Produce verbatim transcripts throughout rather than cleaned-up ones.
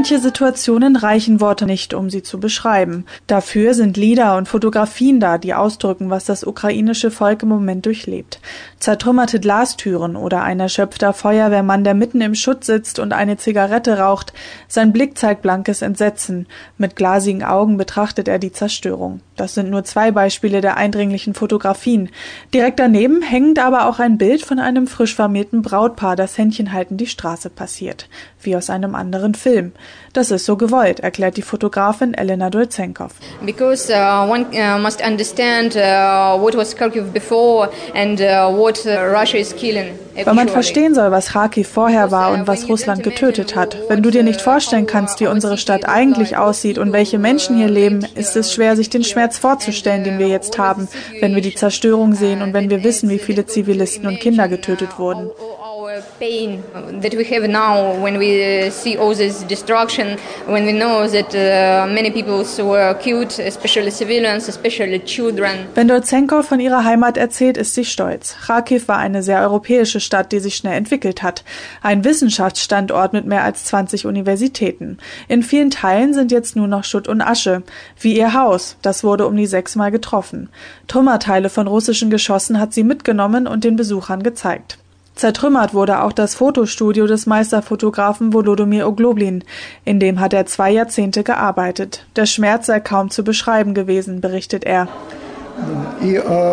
manche Situationen reichen Worte nicht, um sie zu beschreiben. Dafür sind Lieder und Fotografien da, die ausdrücken, was das ukrainische Volk im Moment durchlebt. Zertrümmerte Glastüren oder ein erschöpfter Feuerwehrmann, der mitten im Schutt sitzt und eine Zigarette raucht. Sein Blick zeigt blankes Entsetzen. Mit glasigen Augen betrachtet er die Zerstörung. Das sind nur zwei Beispiele der eindringlichen Fotografien. Direkt daneben hängt aber auch ein Bild von einem frisch vermählten Brautpaar, das händchenhaltend die Straße passiert. Wie aus einem anderen Film. Das ist so gewollt, erklärt die Fotografin Elena Dolzenkov. Because uh, one uh, must understand uh, what was Kharkiv before and uh, what uh, Russia is killing. Weil man verstehen soll, was Kharkiv vorher war und was Russland getötet hat. Wenn du dir nicht vorstellen kannst, wie unsere Stadt eigentlich aussieht und welche Menschen hier leben, ist es schwer, sich den Schmerz vorzustellen, den wir jetzt haben, wenn wir die Zerstörung sehen und wenn wir wissen, wie viele Zivilisten und Kinder getötet wurden. Pain that we have now when we see all this destruction, when we know that uh, many people were killed, especially civilians, especially children. Wenn Dolzenkov von ihrer Heimat erzählt, ist sie stolz. Kharkiv war eine sehr europäische Stadt, die sich schnell entwickelt hat. Ein Wissenschaftsstandort mit mehr als zwanzig Universitäten. In vielen Teilen sind jetzt nur noch Schutt und Asche. Wie ihr Haus, das wurde um die sechsmal getroffen. Trümmerteile von russischen Geschossen hat sie mitgenommen und den Besuchern gezeigt. Zertrümmert wurde auch das Fotostudio des Meisterfotografen Wolodomir Ogloblin. In dem hat er zwei Jahrzehnte gearbeitet. Der Schmerz sei kaum zu beschreiben gewesen, berichtet er. Da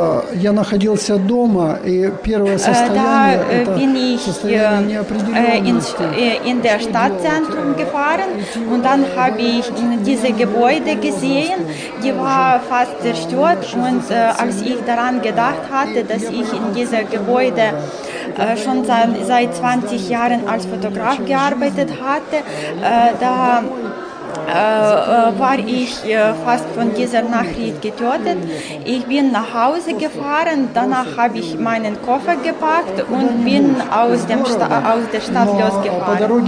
bin ich ins, in der Stadtzentrum gefahren und dann habe ich diese Gebäude gesehen, die war fast zerstört und als ich daran gedacht hatte, dass ich in dieser Gebäude schon seit zwanzig Jahren als Fotograf gearbeitet hatte, da Äh, war ich äh, fast von dieser Nachricht getötet. Ich bin nach Hause gefahren, danach habe ich meinen Koffer gepackt und bin aus, dem Sta- aus der Stadt losgefahren.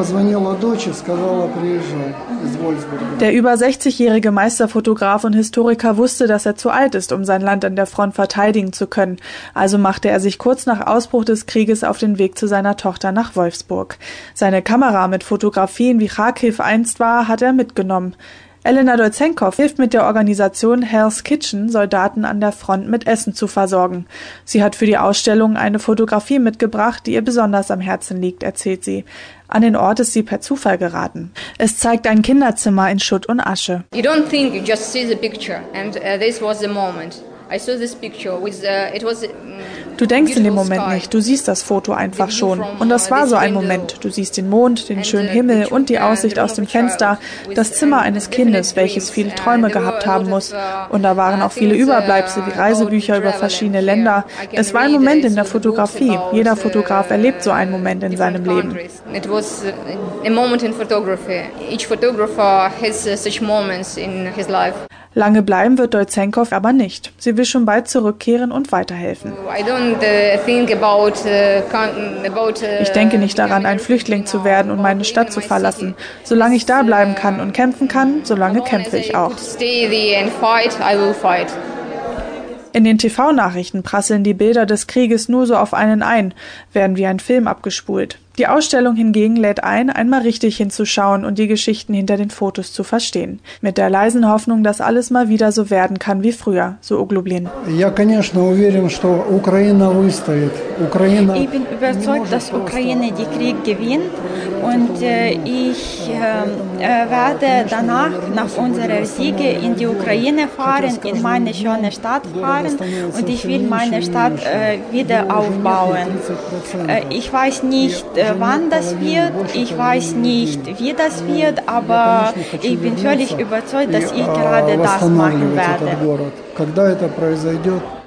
Der über sechzigjährige Meisterfotograf und Historiker wusste, dass er zu alt ist, um sein Land an der Front verteidigen zu können. Also machte er sich kurz nach Ausbruch des Krieges auf den Weg zu seiner Tochter nach Wolfsburg. Seine Kamera mit Fotografien, wie Kharkiv einst war, hat er mitgenommen. Elena Dolzenkov hilft mit der Organisation Hell's Kitchen, Soldaten an der Front mit Essen zu versorgen. Sie hat für die Ausstellung eine Fotografie mitgebracht, die ihr besonders am Herzen liegt, erzählt sie. An den Ort ist sie per Zufall geraten. Es zeigt ein Kinderzimmer in Schutt und Asche. You don't think, you just see the picture and uh, this was the moment. I saw this picture with uh, it was Du denkst in dem Moment nicht, du siehst das Foto einfach schon. Und das war so ein Moment. Du siehst den Mond, den schönen Himmel und die Aussicht aus dem Fenster, das Zimmer eines Kindes, welches viele Träume gehabt haben muss. Und da waren auch viele Überbleibsel wie Reisebücher über verschiedene Länder. Es war ein Moment in der Fotografie. Jeder Fotograf erlebt so einen Moment in seinem Leben. It was a moment in photography. Each photographer has such moments in his life. Lange bleiben wird Dolzenkov aber nicht. Sie will schon bald zurückkehren und weiterhelfen. Ich denke nicht daran, ein Flüchtling zu werden und meine Stadt zu verlassen. Solange ich da bleiben kann und kämpfen kann, solange kämpfe ich auch. In den T V-Nachrichten prasseln die Bilder des Krieges nur so auf einen ein, werden wie ein Film abgespult. Die Ausstellung hingegen lädt ein, einmal richtig hinzuschauen und die Geschichten hinter den Fotos zu verstehen. Mit der leisen Hoffnung, dass alles mal wieder so werden kann wie früher, so Ogloblin. Ich bin überzeugt, dass Ukraine den Krieg gewinnt und äh, ich äh, werde danach, nach unserer Siege, in die Ukraine fahren, in meine schöne Stadt fahren und ich will meine Stadt äh, wieder aufbauen. Äh, ich weiß nicht, wann das wird, ich weiß nicht, wie das wird, aber ich bin völlig überzeugt, dass ich gerade das machen werde.